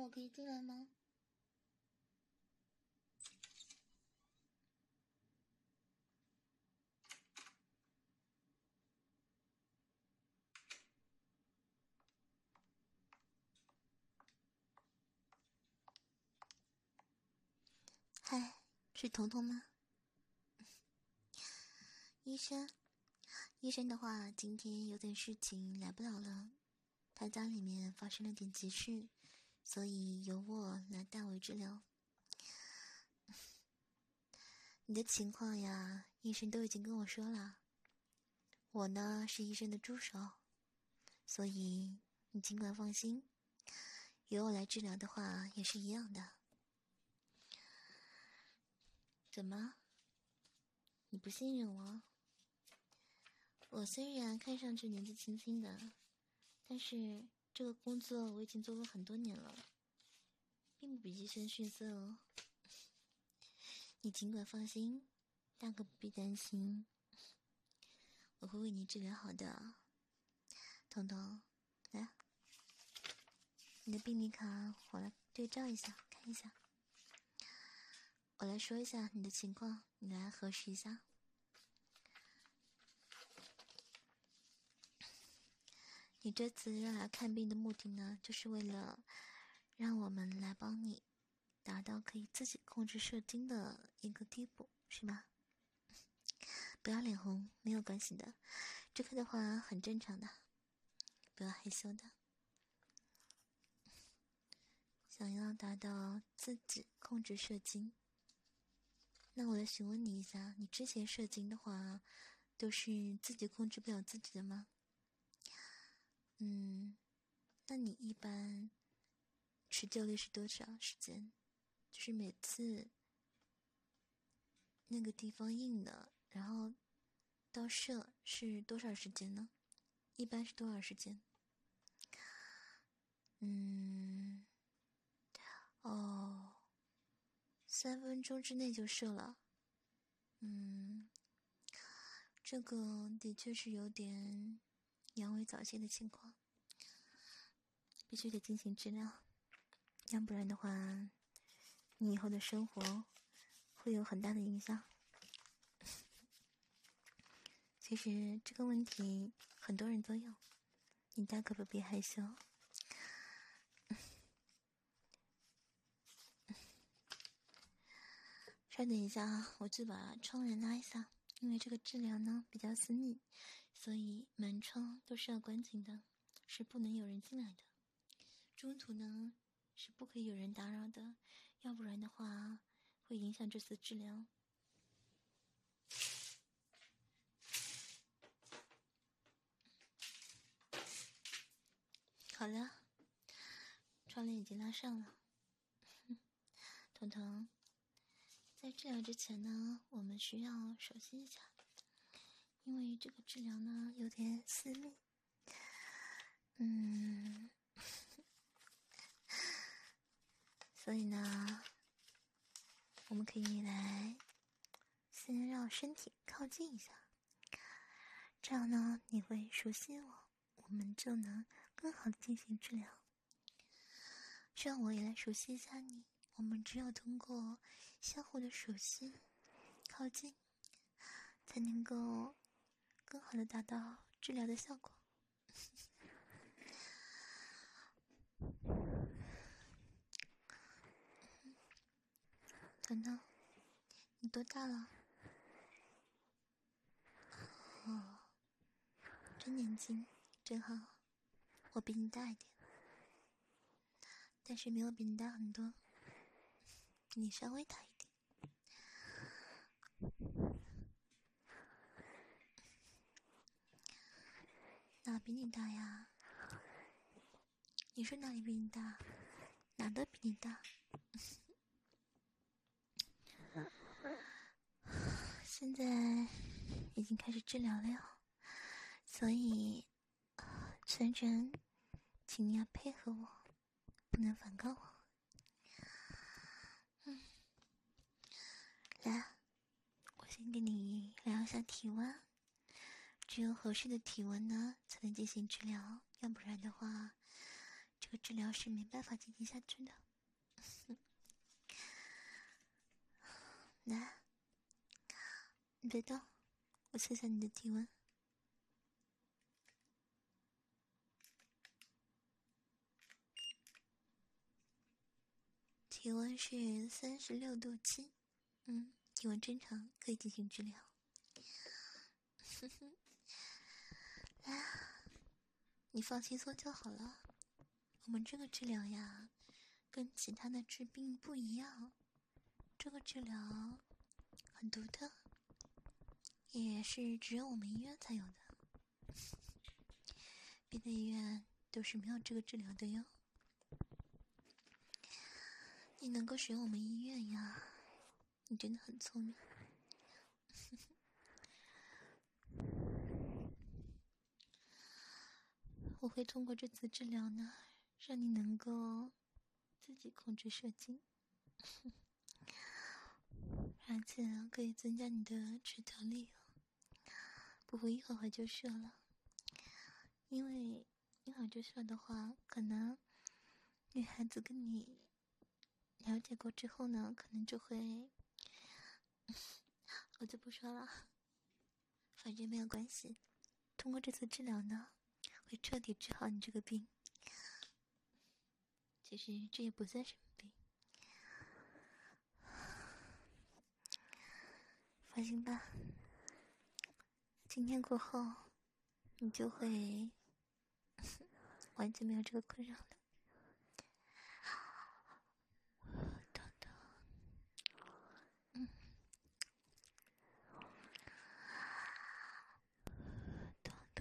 我可以进来吗？嗨，是彤彤吗？医生，医生的话，今天有点事情来不了了，他家里面发生了点急事，所以由我来代为治疗。你的情况呀，医生都已经跟我说了。我呢是医生的助手，所以你尽管放心，由我来治疗的话也是一样的。怎么？你不信任我？我虽然看上去年纪轻轻的，但是这个工作我已经做了很多年了，并不比医生逊色哦。你尽管放心，大可不必担心，我会为你治疗好的。彤彤，来，你的病历卡我来对照一下，看一下。我来说一下你的情况，你来核实一下。你这次来看病的目的呢，就是为了让我们来帮你达到可以自己控制射精的一个地步，是吧？不要脸红，没有关系的，这个的话很正常的，不要害羞的。想要达到自己控制射精，那我来询问你一下，你之前射精的话，都是自己控制不了自己的吗？那你一般持久力是多少时间？就是每次那个地方硬了，然后到射是多少时间呢？一般是多少时间？3分钟之内就射了。这个的确是有点阳痿早泄的情况，必须得进行治疗，要不然的话，你以后的生活会有很大的影响。其实这个问题很多人都有，你大可不必害羞。稍等一下啊，我去把窗帘拉一下，因为这个治疗呢比较私密，所以门窗都是要关紧的，是不能有人进来的。中途呢是不可以有人打扰的，要不然的话会影响这次治疗。好了，窗帘已经拉上了。彤彤，在治疗之前呢，我们需要熟悉一下，因为这个治疗呢有点私密。所以呢，我们可以来先让身体靠近一下，这样呢你会熟悉我们就能更好的进行治疗。让我也来熟悉一下你，我们只有通过相互的熟悉、靠近，才能够更好的达到治疗的效果。彤彤，你多大了？哦，真年轻，真好。我比你大一点，但是没有比你大很多，比你稍微大一点。哪比你大呀？你说哪里比你大？哪都比你大。现在已经开始治疗了，所以全程请你要配合我，不能反抗我。来，我先给你量一下体温，只有合适的体温呢才能进行治疗，要不然的话， 这个治疗是没办法进行下去的。来，你别动，我测下你的体温。体温是36.7度，体温正常，可以进行治疗。来，你放轻松就好了。我们这个治疗呀，跟其他的治病不一样，这个治疗很独特，也是只有我们医院才有的，别的医院都是没有这个治疗的哟。你能够使用我们医院呀，你真的很聪明。我会通过这次治疗呢，让你能够自己控制射精，而且可以增加你的持久力，不会一会儿就射了。因为一会儿就射的话，可能女孩子跟你了解过之后呢，可能就会，我就不说了，反正没有关系。通过这次治疗呢，会彻底治好你这个病。其实这也不算什么病，放心吧，今天过后，你就会完全没有这个困扰了。等等，等等，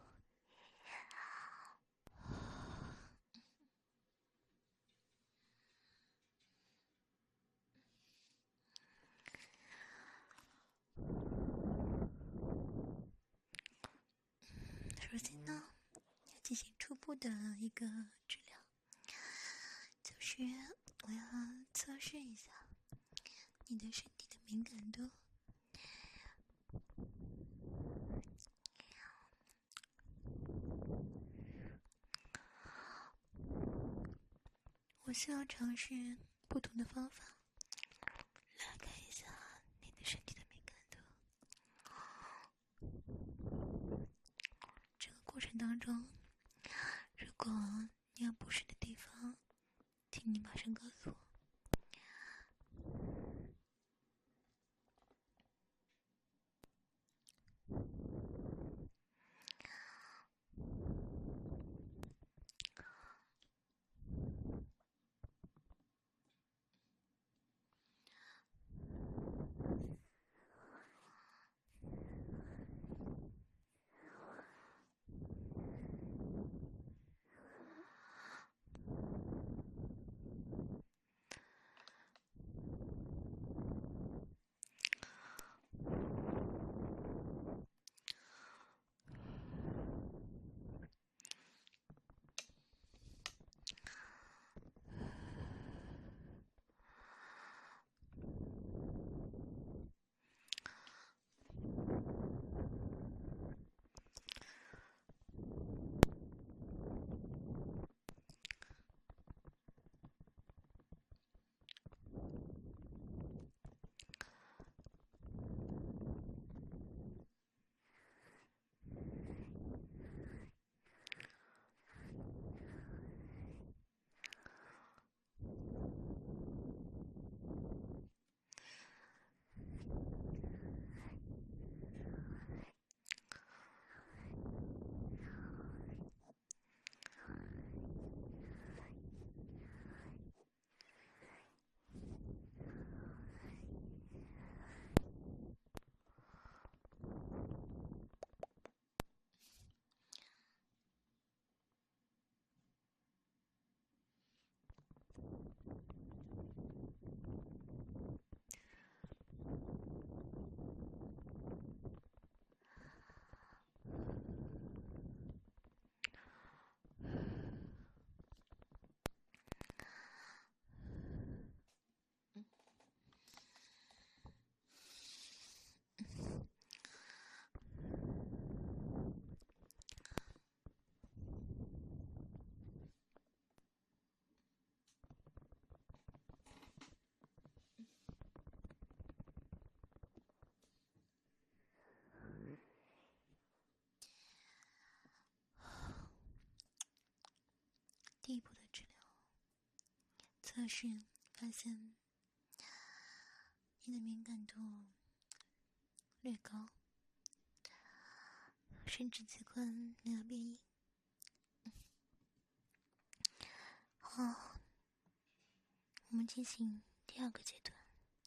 首先呢，要进行初步的一个治疗，就是我要测试一下你的身体的敏感度。我需要尝试不同的方法来看一下你的身体的敏感度。这个过程当中，如果你有不适的地方，请你马上告诉我。 可是发现你的敏感度略高，生殖器官没有变异。好，我们进行第2个阶段。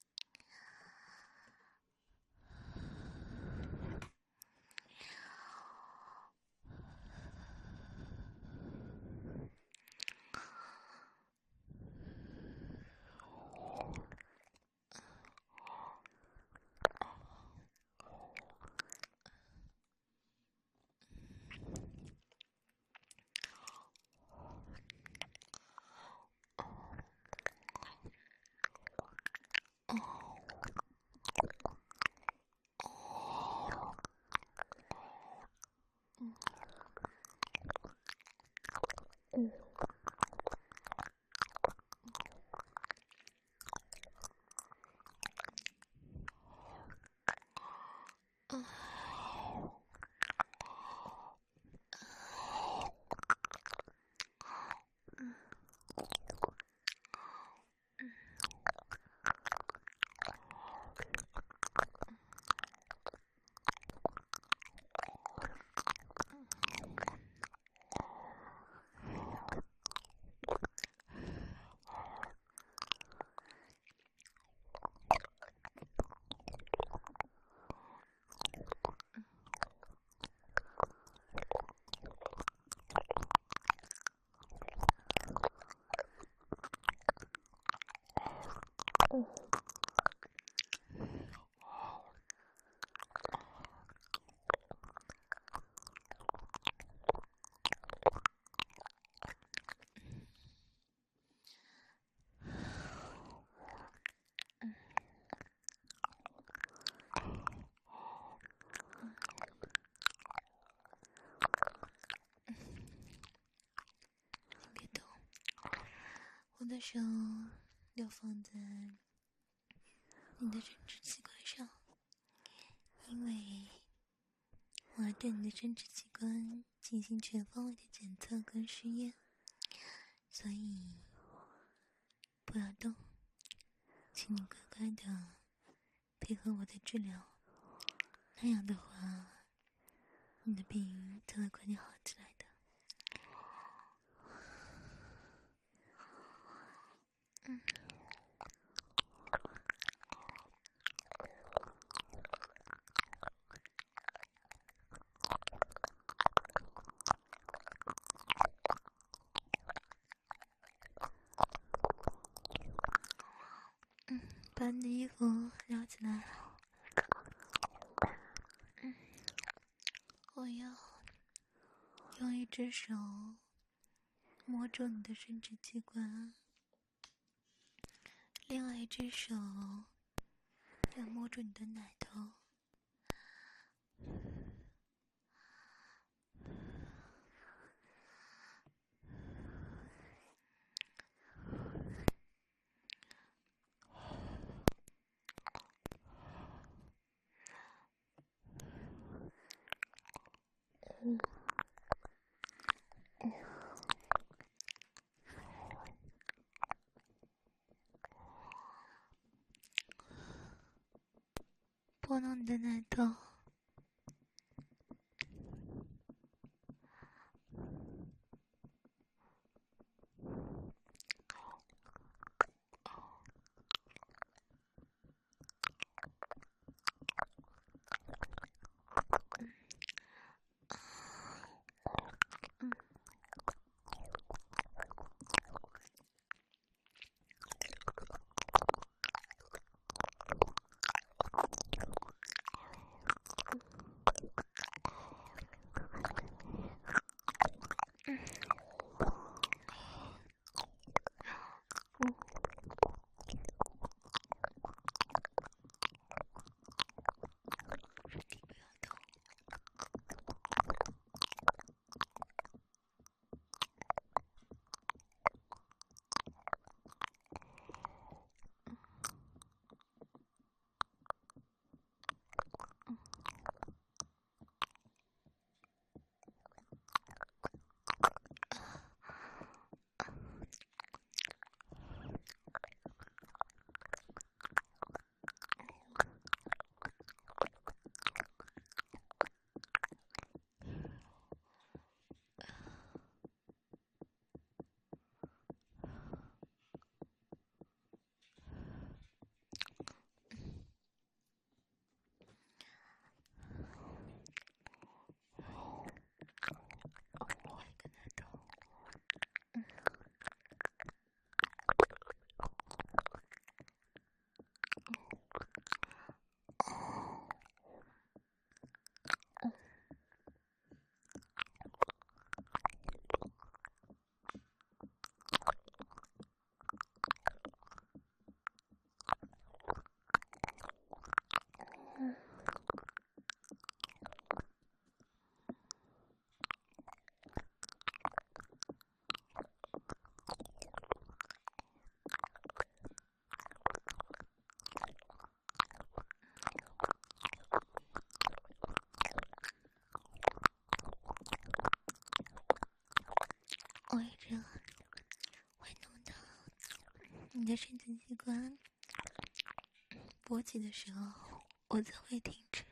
别动，我的手要放在你的生殖器官上，因为我要对你的生殖器官进行全方位的检测跟试验，所以不要动，请你乖乖的配合我的治疗，那样的话，你的病才会快点好起来的。把你的衣服绕起来。我要用一只手摸住你的生殖器官，另外一只手要摸住你的奶头。拨弄你的奶头， 的生殖器官勃起的时候，我才会停止。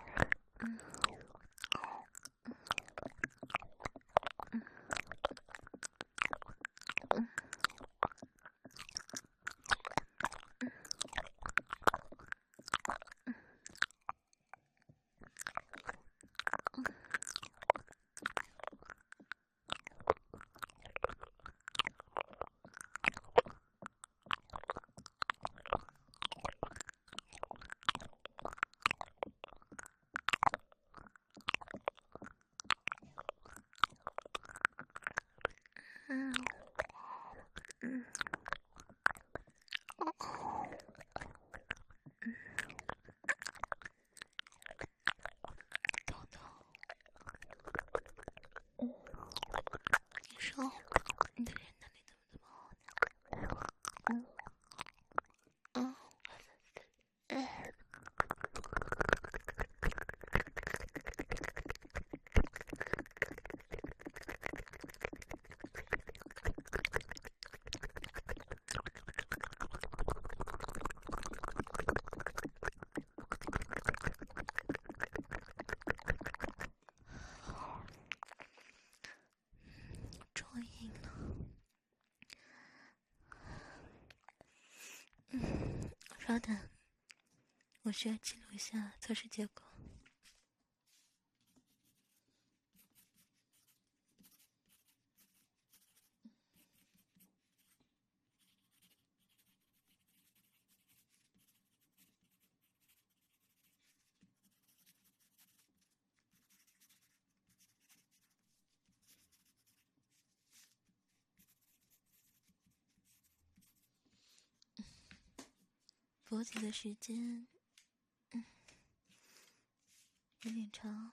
你的人哪里怎么这么好呢？终于赢了。稍等，我需要记录一下测试结果。勃起的时间，有点长，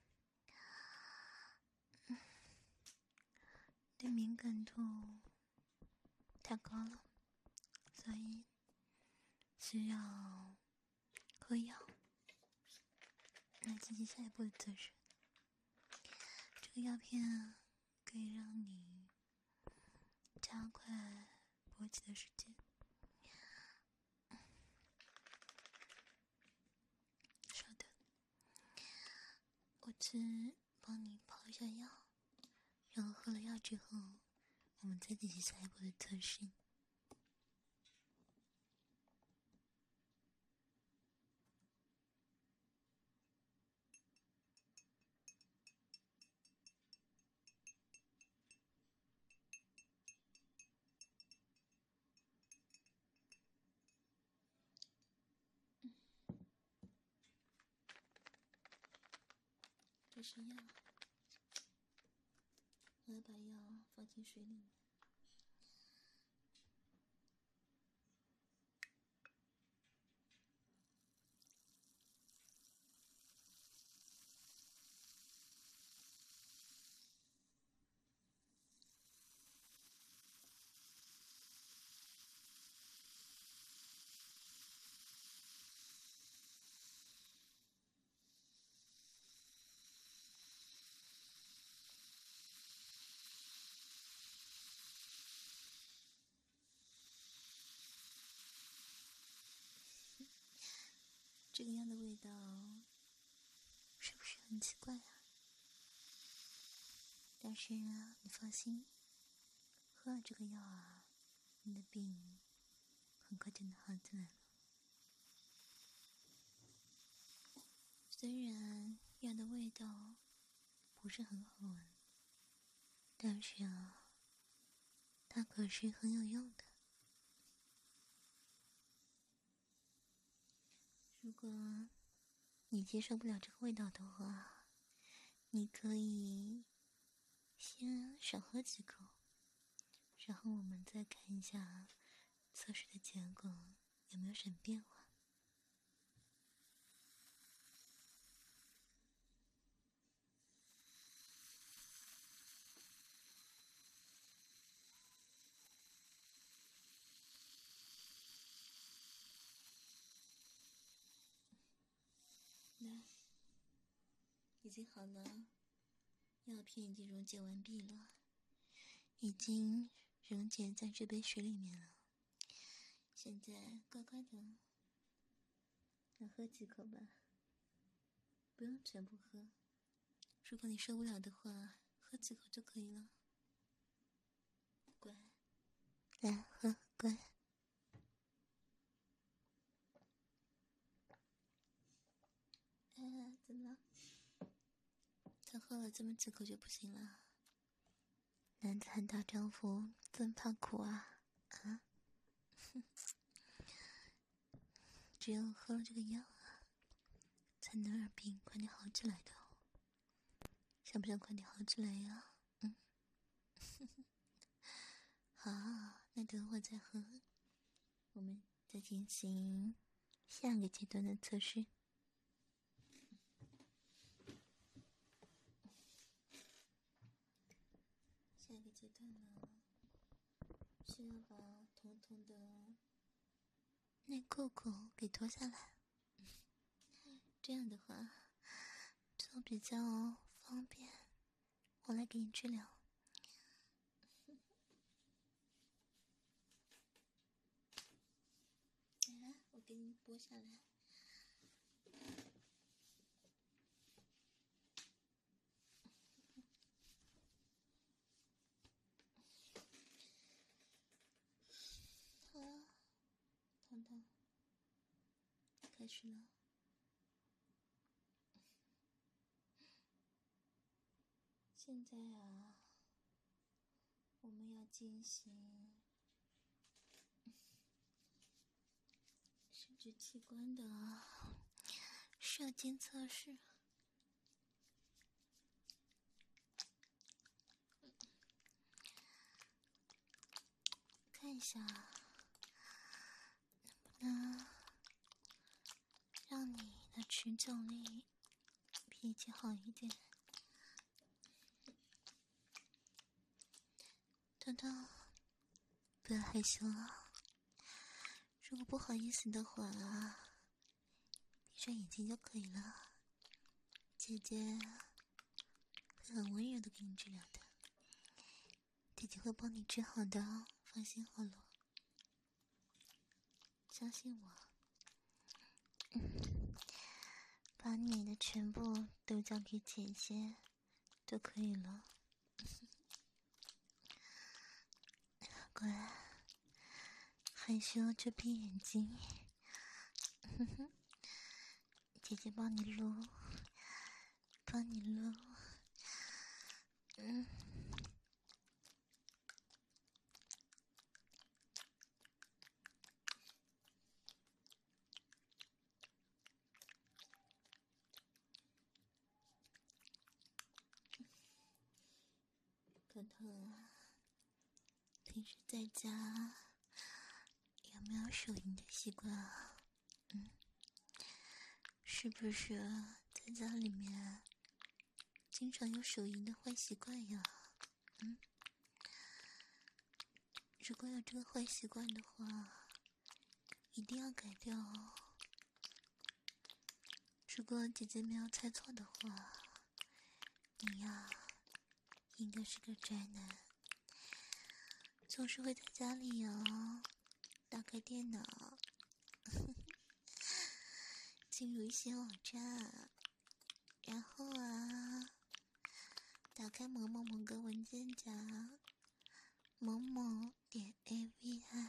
对敏感度太高了，所以需要喝药来进行下一步的测试。这个药片可以让你加快勃起的时间。稍等，我去帮你泡一下药，然后喝了药之后，我们再进行下一步的测试。这是药，我要把药放进水里面。这个药的味道是不是很奇怪啊？但是啊，你放心，喝了这个药啊，你的病很快就能好起来了。虽然药的味道不是很好闻，但是啊，它可是很有用的。如果你接受不了这个味道的话，你可以先少喝几口，然后我们再看一下测试的结果有没有什么变化。来，已经好了，药片已经溶解完毕了，已经溶解在这杯水里面了。 现在乖乖的，来喝几口吧，不用全部喝。如果你受不了的话，喝几口就可以了。乖，来喝，乖。怎么了？才喝了这么几口就不行了？男子汉大丈夫，怎怕苦啊？啊？只有喝了这个药啊，才能让病快点好起来的哦。想不想快点好起来呀？好，那等会再喝。我们再进行下个阶段的测试。下一个阶段呢，需要把彤彤的内裤给脱下来，这样的话就比较方便，我来给你治疗。来，我给你剥下来。好了，彤彤，开始了。现在啊，我们要进行生殖器官的射精测试。看一下能不能让你的持久力比以前好一点。彤彤，不要害羞啊！如果不好意思的话，闭上眼睛就可以了。姐姐会很温柔的给你治疗的，姐姐会帮你治好的，放心好了，相信我。把你的全部都交给姐姐就可以了。乖，害羞就闭眼睛。姐姐帮你撸，帮你撸。彤彤啊，平时在家有没有手淫的习惯啊？是不是在家里面经常有手淫的坏习惯呀？如果有这个坏习惯的话，一定要改掉哦。如果姐姐没有猜错的话，你呀，应该是个宅男，总是会在家里打开电脑，进入一些网站，然后打开某个文件夹，某点 AVI，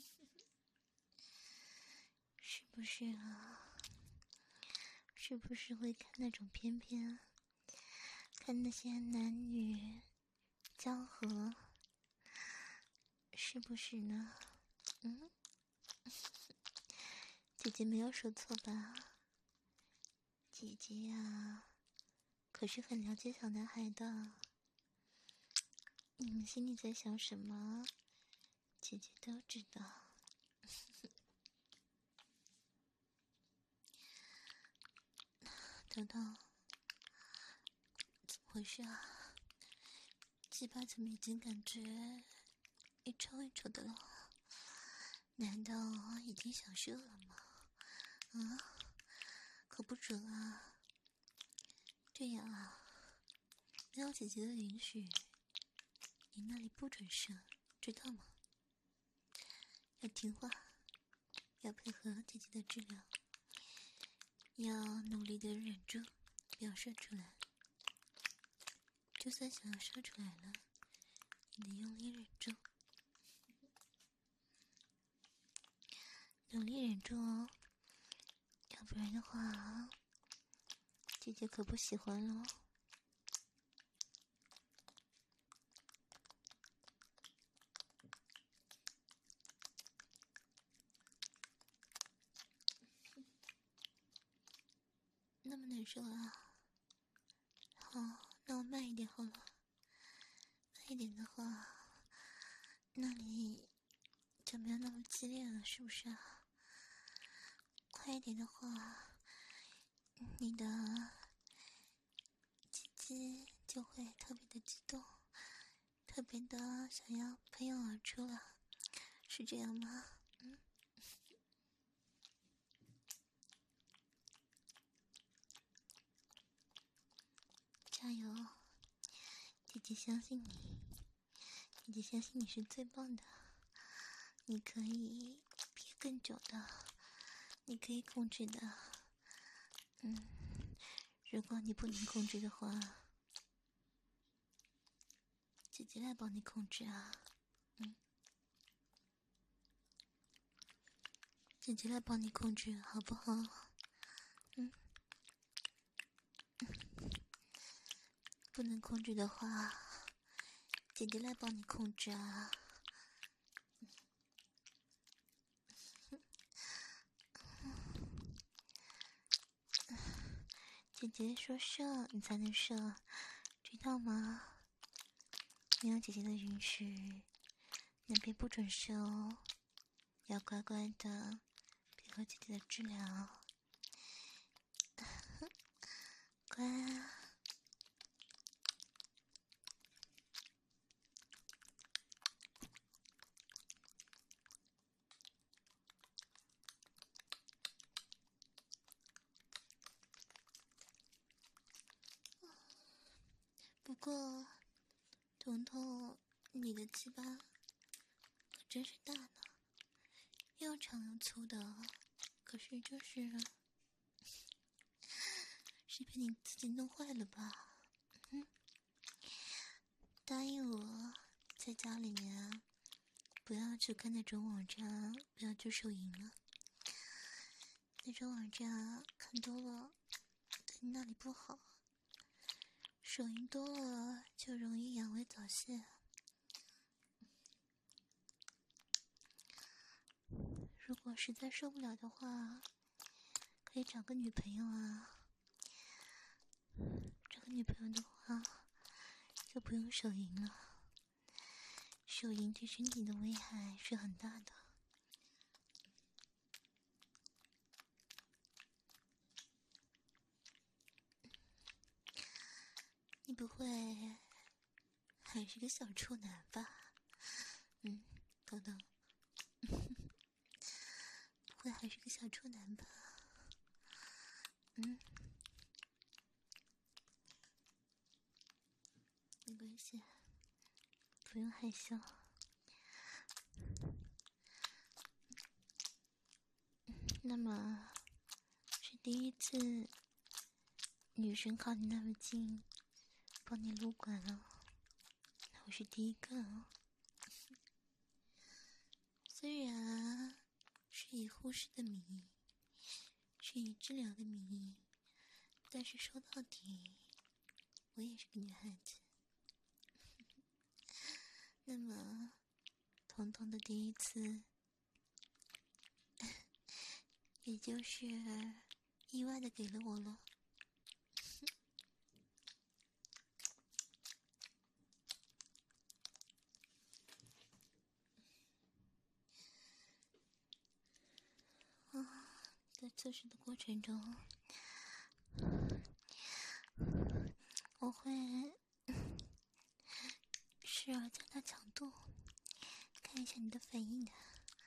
是不是啊？是不是会看那种片片，看那些男女交合，是不是呢？姐姐没有说错吧？姐姐呀，可是很了解小男孩的。你们心里在想什么，姐姐都知道。彤彤，怎么回事啊？鸡巴怎么已经感觉一抽一抽的了？难道已经想射了吗？可不准啊！这样啊，没有姐姐的允许，你那里不准射，知道吗？要听话， 要配合姐姐的治疗，要努力的忍住，不要射出来。就算想要射出来了，也得用力忍住，努力忍住哦，要不然的话，姐姐可不喜欢咯。那么难受啊！好，那我慢一点好了。慢一点的话，那你就没有那么激烈了，是不是啊？快一点的话，你的鸡鸡就会特别的激动，特别的想要喷涌而出了，是这样吗？加油，姐姐相信你，姐姐相信你是最棒的，你可以憋更久的，你可以控制的。如果你不能控制的话，姐姐来帮你控制啊。姐姐来帮你控制，好不好？不能控制的话，姐姐来帮你控制啊。姐姐说射你才能射，知道吗？没有姐姐的允许，那边不准射哦。要乖乖的配合姐姐的治疗，乖啊。不过，彤彤，你的鸡巴可真是大呢，又长又粗的，可是是被你自己弄坏了吧？答应我，在家里面不要去看那种网站，不要去手淫了。那种网站看多了，对你那里不好。手淫多了就容易阳痿早泄。如果实在受不了的话，可以找个女朋友啊。找个女朋友的话，就不用手淫了。手淫对身体的危害是很大的。你不会还是个小处男吧？等等，不会还是个小处男吧？没关系，不用害羞。那么是第一次女生靠你那么近，帮你撸管了，我是第一个哦。虽然是以护士的名义，是以治疗的名义，但是说到底，我也是个女孩子。那么，彤彤的第一次，也就是意外的给了我了。在测试的过程中，我会时而加大强度，看一下你的反应的。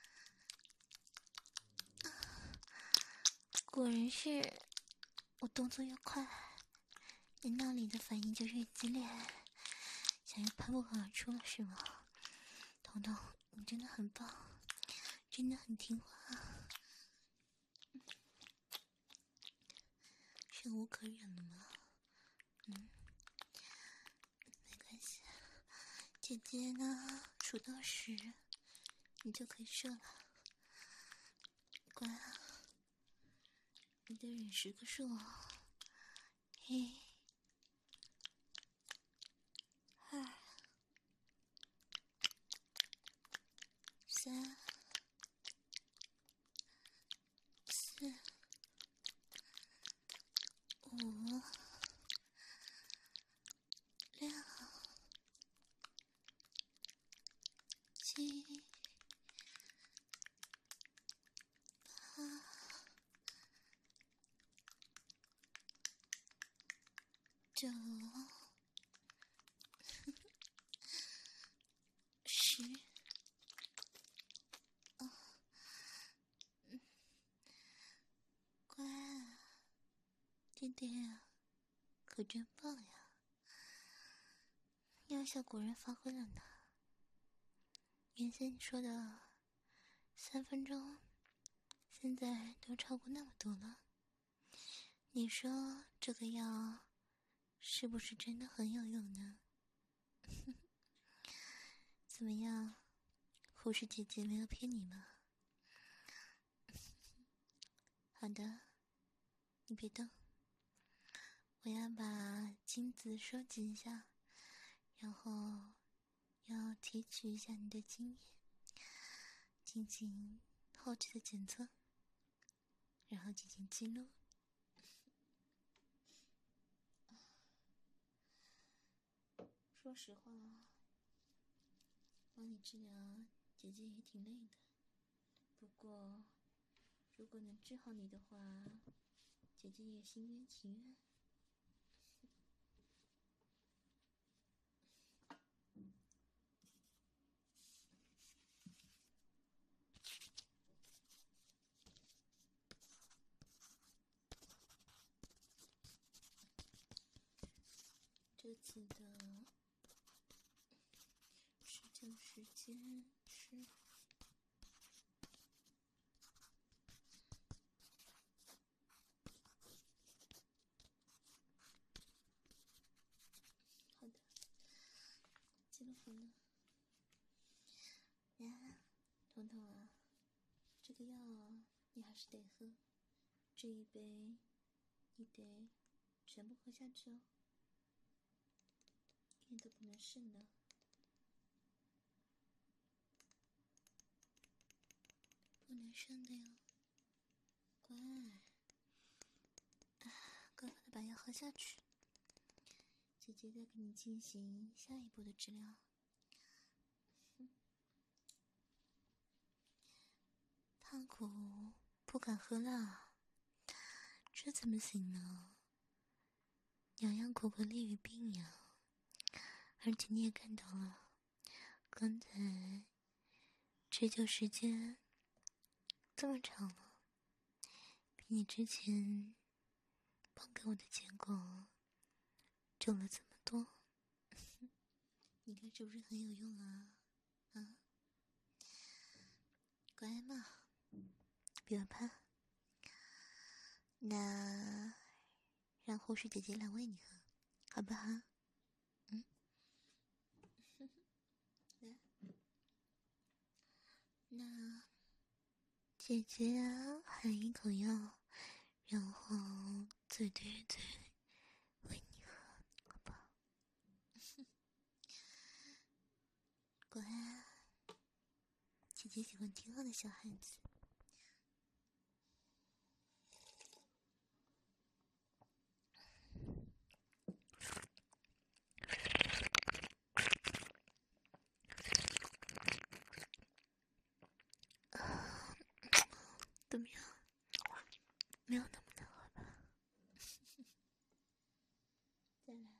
果然是我动作越快，你那里的反应就越激烈，想要喷我而出了是吗？彤彤，你真的很棒，真的很听话。 忍无可忍了吗？没关系，姐姐呢，数到10，你就可以射了。乖啊，你得忍10个数哦。1、2、3、4、5、6、7、8、9、10。乖啊，弟弟啊，可真棒呀！药效果然发挥了呢。原先你说的3分钟，现在都超过那么多了。你说这个药是不是真的很有用呢？怎么样，护士姐姐没有骗你吗？好的，你别动，我要把精子收集一下，然后要提取一下你的精液，进行后期的检测，然后进行记录。说实话，帮你治疗姐姐也挺累的，不过如果能治好你的话，姐姐也心甘情愿。这次的施救时间是好的，记录好了。呀，彤彤啊，这个药你还是得喝，这一杯你得全部喝下去哦，一点都不能剩的。不能剩的哟，乖，乖乖的把药喝下去。姐姐再给你进行下一步的治疗。怕苦不敢喝辣，这怎么行呢？痒痒苦苦利于病呀。而且你也看到了，刚才持久时间这么长了，比你之前报给我的结果久了这么多。你看是不是很有用啊？啊，乖嘛，别怕。那让护士姐姐来喂你喝，好不好？来，那姐姐含一口药，然后嘴对嘴喂你喝，好不好？乖，姐姐喜欢听话的小孩子。怎么样？没有那么难喝吧？再来。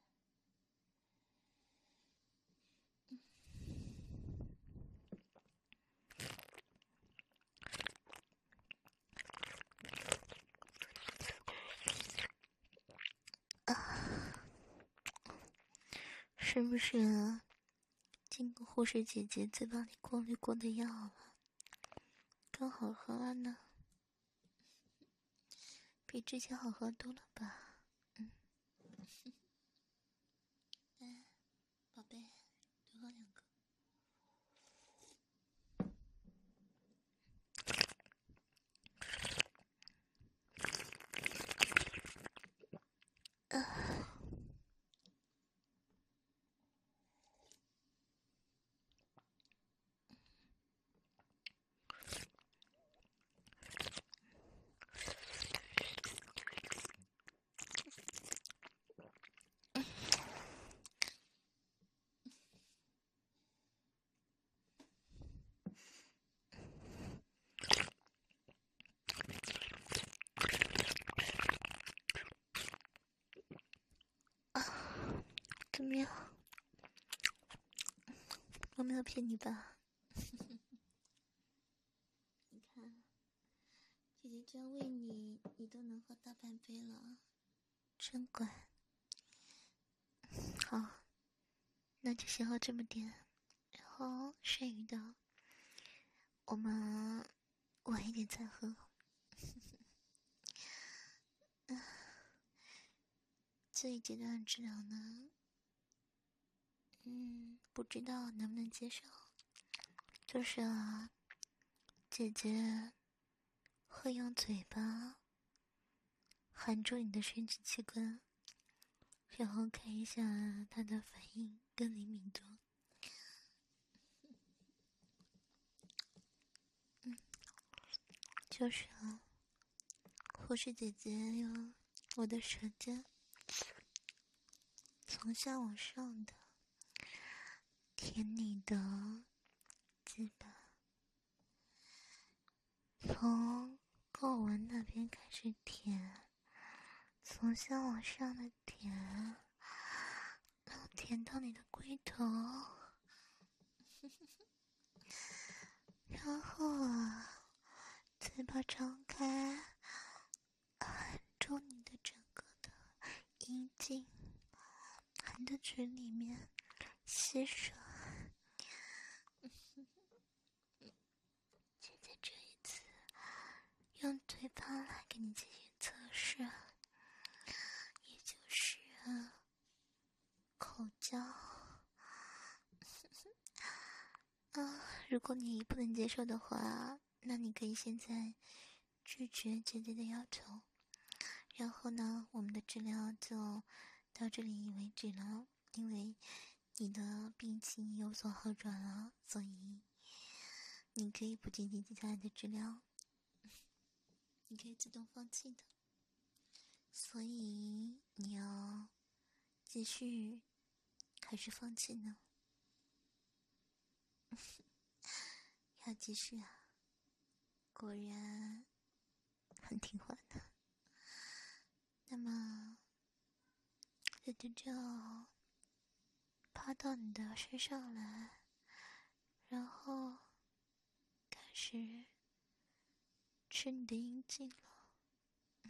是不是经过护士姐姐嘴巴里过滤过的药了，更好喝了呢？比之前好喝多了吧？ 没有，我没有骗你吧？你看，姐姐这样喂你，你都能喝大半杯了，真乖。好，那就先喝这么点，然后剩余的我们晚一点再喝。这一阶段治疗呢，不知道能不能接受。就是啊，姐姐会用嘴巴含住你的生殖器官，然后看一下它的反应跟灵敏度。就是啊，或是姐姐用我的舌尖从下往上的舔你的鸡巴，从睾丸那边开始舔，从下往上的舔，然后舔到你的龟头，然后啊，嘴巴张开，含住你的整个的阴茎，含在嘴里面吸吮。姐姐这一次用嘴巴来给你进行测试，也就是口交。如果你不能接受的话，那你可以现在拒绝姐姐的要求，然后呢，我们的治疗就到这里为止了。因为你的病情有所好转了，所以你可以不进行接下来的治疗，你可以自动放弃的。所以你要继续还是放弃呢？要继续啊，果然很听话的。那么姐姐就趴到你的身上来，然后开始吃你的阴茎了。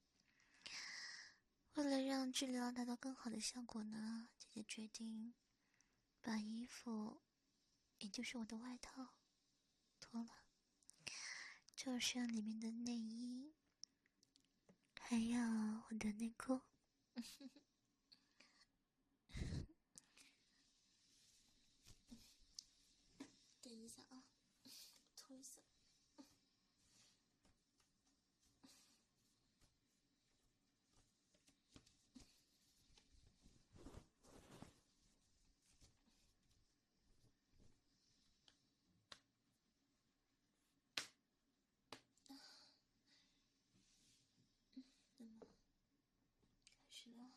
为了让治疗达到更好的效果呢，姐姐决定把衣服，也就是我的外套脱了，就剩里面的内衣，还有我的内裤。等一下啊，脱一下。那么开始了。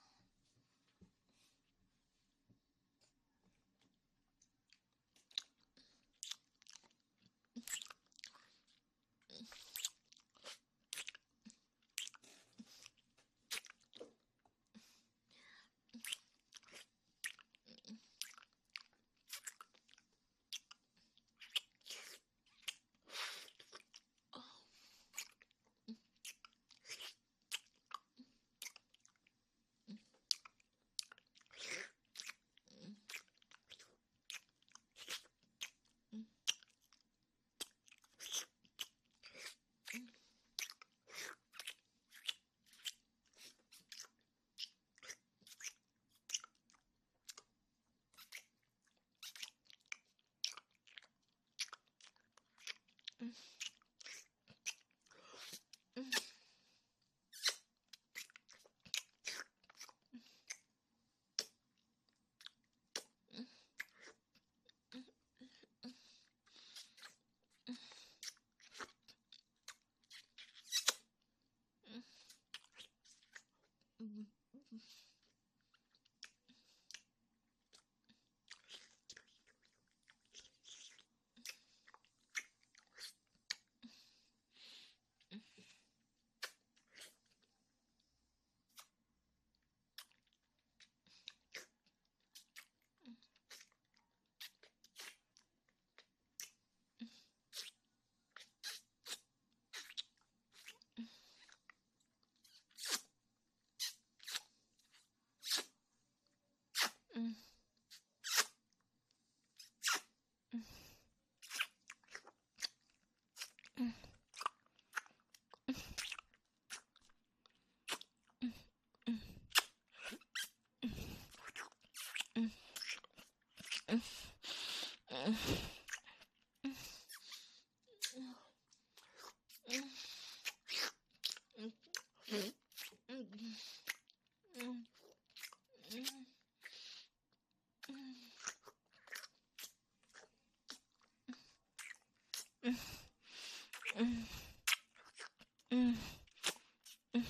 嗯嗯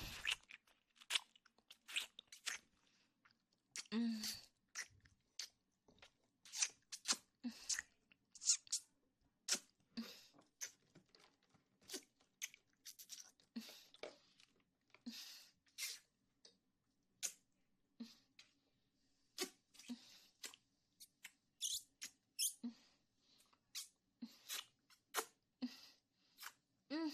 嗯嗯。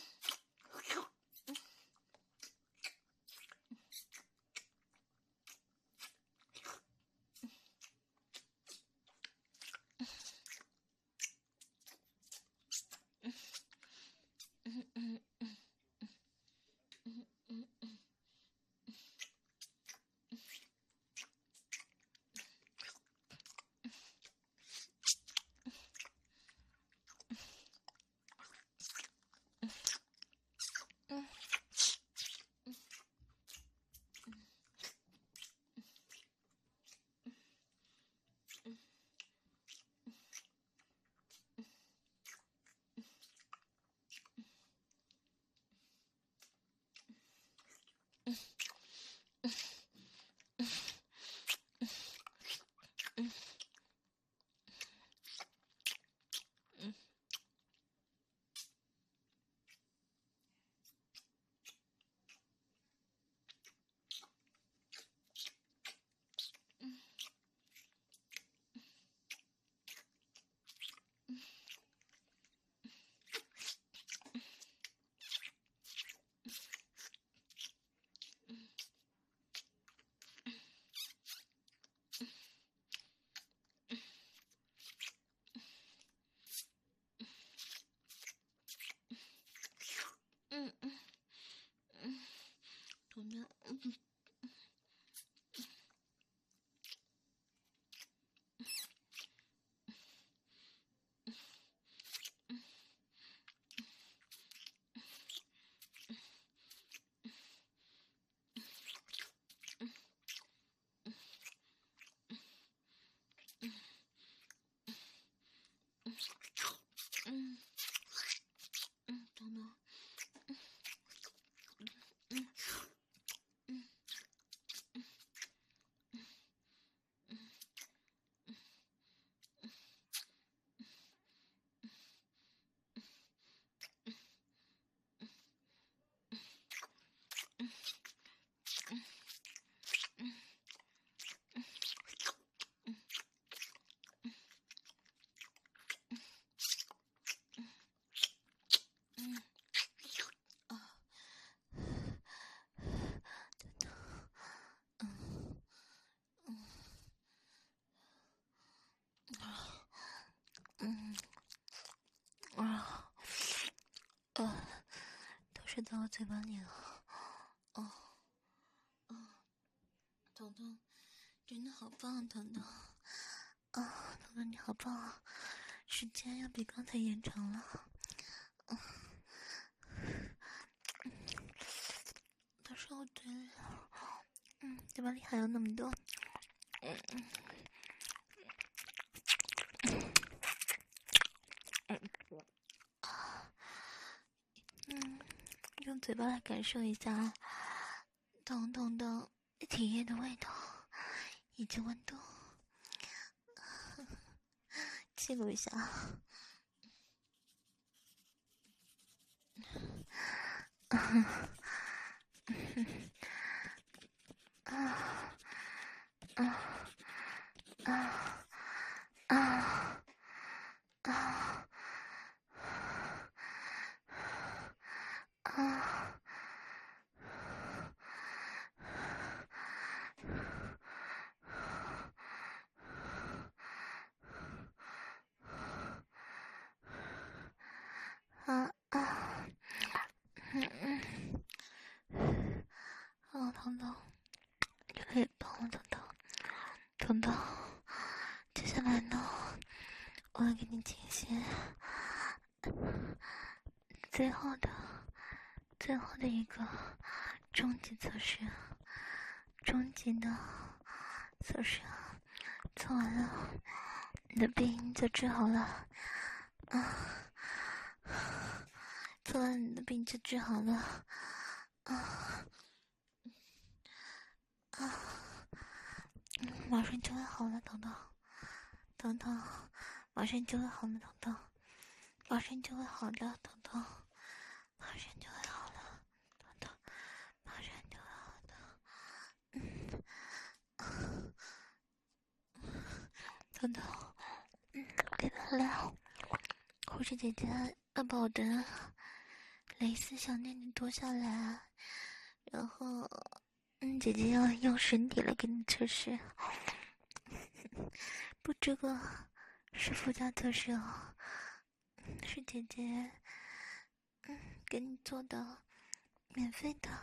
彤彤，彤彤。都是到我嘴巴里了。彤彤，真的好棒，彤彤。彤彤你好棒啊！时间要比刚才延长了。都是我嘴里了。嘴巴里还有那么多。用嘴巴来感受一下彤彤的体液的味道以及温度，记录一下。彤彤，这个也棒了，彤彤，接下来呢，我要给你进行最后的一个终极测试，终极的测试，做完了，你的病就治好了。 做完你的病就治好了。马上就会好了，彤彤，彤彤，马上就会好了，彤彤，马上就会好的，彤彤，马上就会好了，彤彤，马上就会好的。彤彤，别怕了，护士姐姐要把我的蕾丝小内内脱下来，然后，姐姐要用身体来给你测试。不，这个是附加测试哦，是姐姐，给你做的，免费的，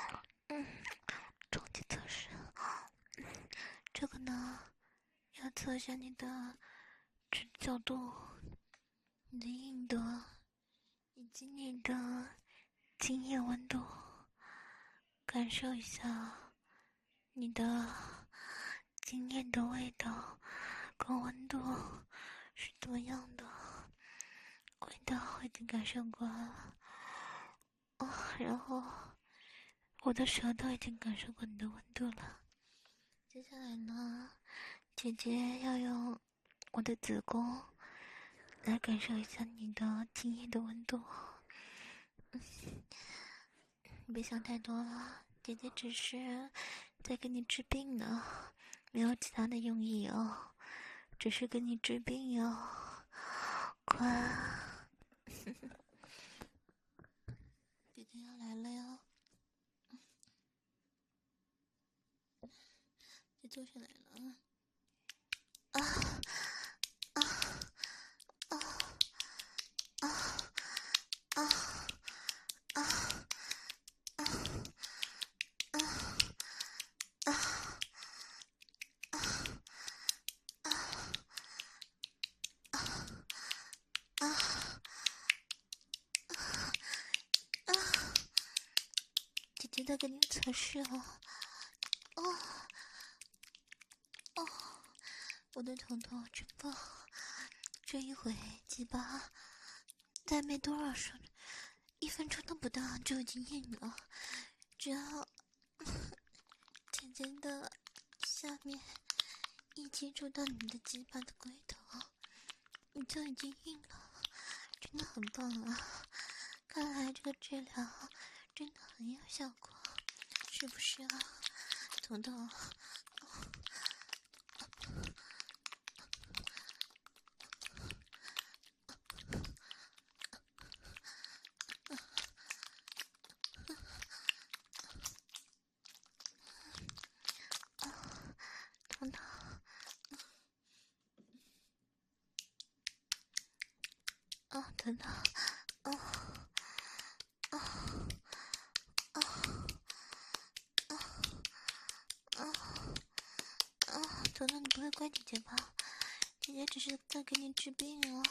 终极测试。这个呢，要测一下你的直角度、你的硬度，以及你的精液温度，感受一下你的精液的味道跟温度是怎么样的。味道我已经感受过了，然后我的舌头已经感受过你的温度了。接下来呢，姐姐要用我的子宫来感受一下你的精液的温度。你别想太多了，姐姐只是在给你治病呢，没有其他的用意哦，只是给你治病哟。快，姐姐要来了哟！姐坐下来了啊！啊啊啊啊啊啊啊啊啊！姐姐在给你测试哦。哦，我的彤彤真棒！这一回鸡巴才没多少时，1分钟都不到就已经硬了，只要姐姐的下面一接触到你的鸡巴的龟头，你就已经硬了，真的很棒啊！看来这个治疗真的很有效果，是不是啊，彤彤？彤彤，彤彤，彤彤，你不会怪姐姐吧？姐姐只是在给你治病哦。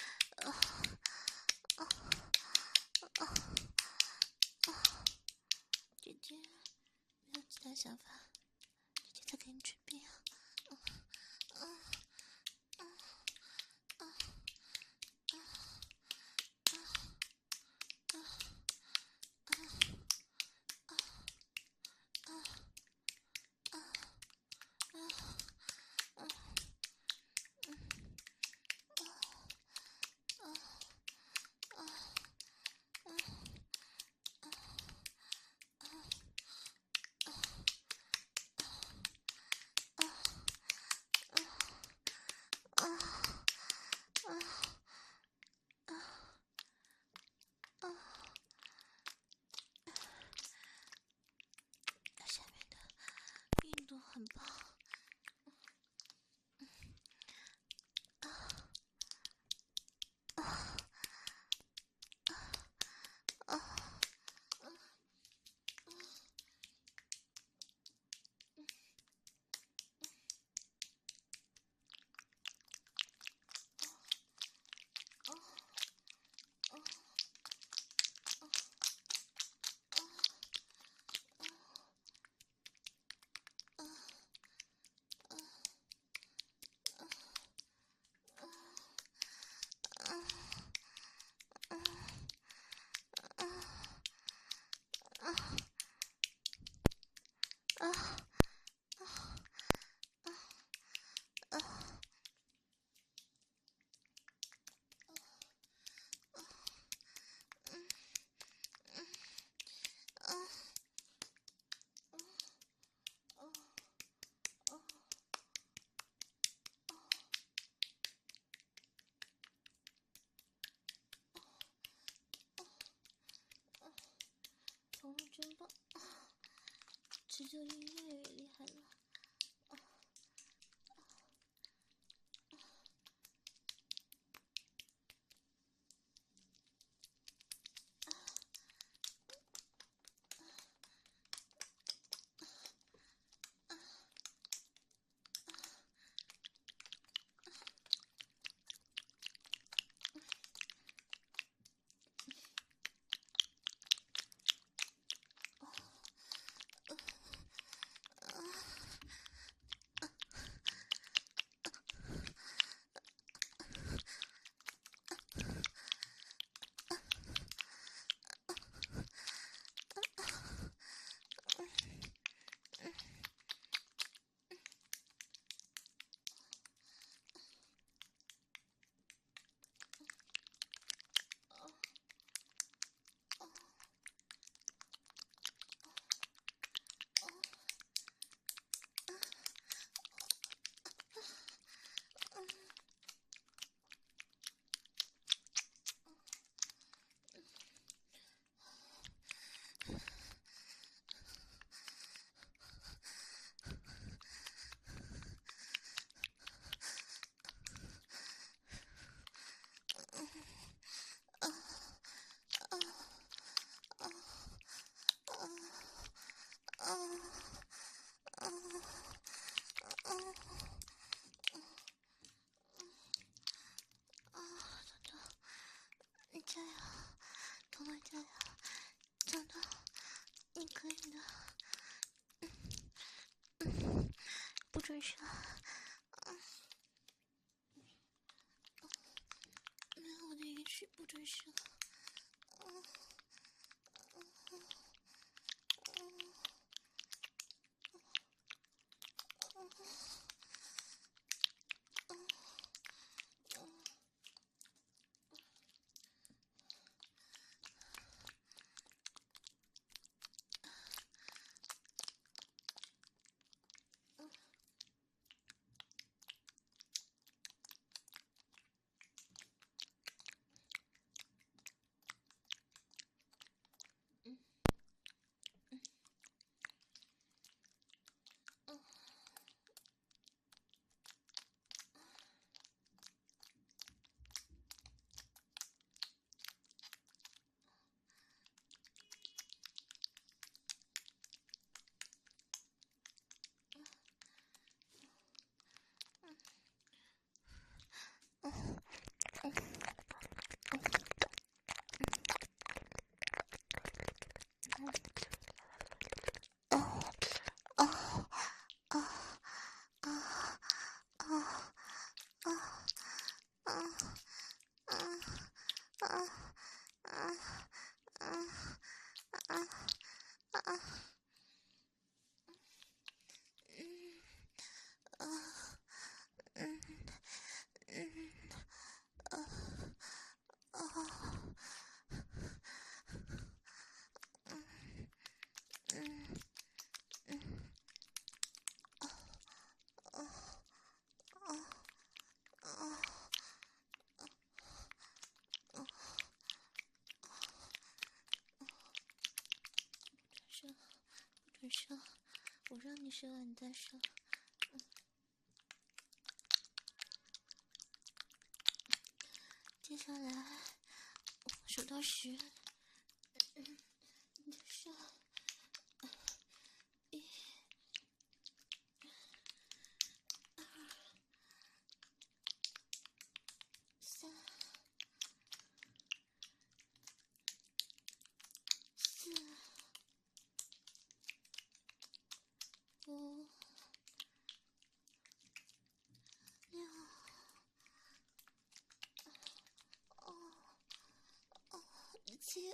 姐姐没有其他想法，姐姐在给你治病。下面的运动很棒。 十九音越厉害了。你加油，彤彤加油，彤彤，你可以的。不准射，没有我的允许不准射。不准射，我让你射完你再射。接下来我数到10，你就射。1、2、3、4、5、6、7、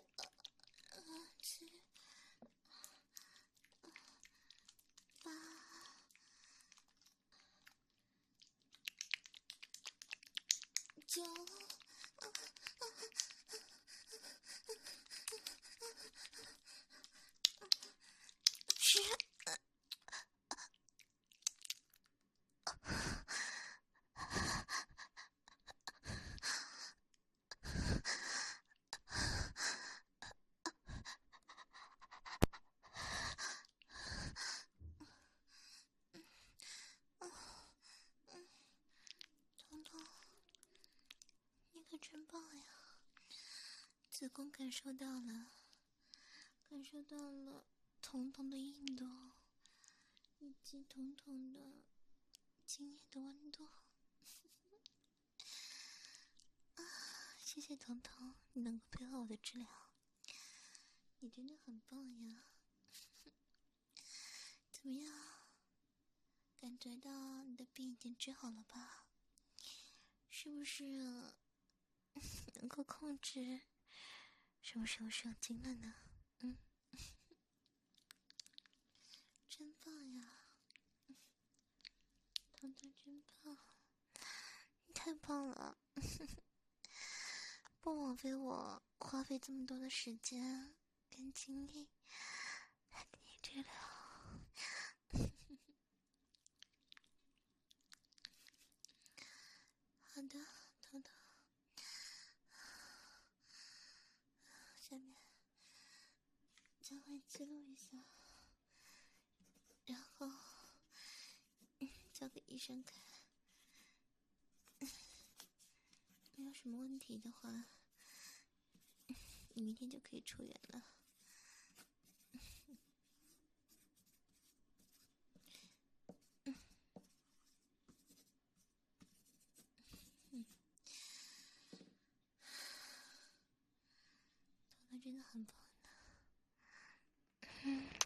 子宫感受到了彤彤的硬度，以及彤彤的精液的温度。啊，谢谢彤彤，你能够配合我的治疗，你真的很棒呀！怎么样？感觉到你的病已经治好了吧？是不是能够控制什么时候射精了呢？真棒呀！彤彤真棒，你太棒了！不枉费我花费这么多的时间跟精力来给你治疗。好的，彤彤，下面将会记录一下，然后交给医生看。没有什么问题的话，你明天就可以出院了。彤彤真的很棒的。